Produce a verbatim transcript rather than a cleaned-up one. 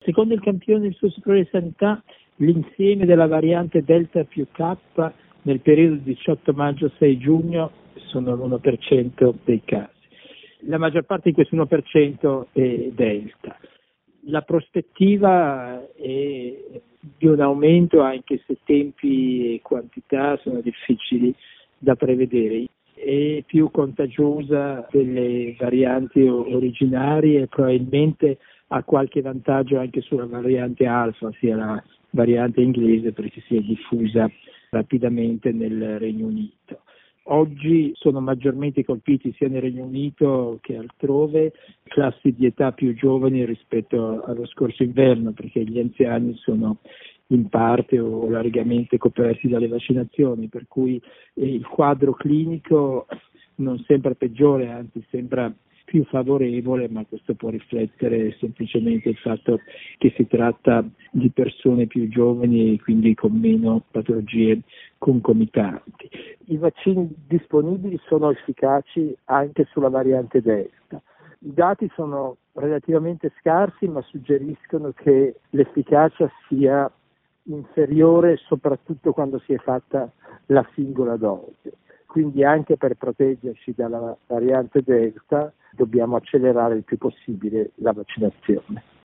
Secondo il campione del suo superiore di sanità, l'insieme della variante Delta più K nel periodo diciotto maggio sei giugno sono l'uno per cento dei casi. La maggior parte di questo uno per cento è Delta. La prospettiva è di un aumento, anche se tempi e quantità sono difficili da prevedere. È più contagiosa delle varianti originarie e probabilmente ha qualche vantaggio anche sulla variante alfa, sia la variante inglese, perché si è diffusa rapidamente nel Regno Unito. Oggi sono maggiormente colpiti sia nel Regno Unito che altrove classi di età più giovani rispetto allo scorso inverno, perché gli anziani sono in parte o largamente coperti dalle vaccinazioni, per cui eh, il quadro clinico non sembra peggiore, anzi sembra più favorevole, ma questo può riflettere semplicemente il fatto che si tratta di persone più giovani e quindi con meno patologie concomitanti. I vaccini disponibili sono efficaci anche sulla variante Delta. I dati sono relativamente scarsi, ma suggeriscono che l'efficacia sia inferiore soprattutto quando si è fatta la singola dose. Quindi anche per proteggerci dalla variante Delta dobbiamo accelerare il più possibile la vaccinazione.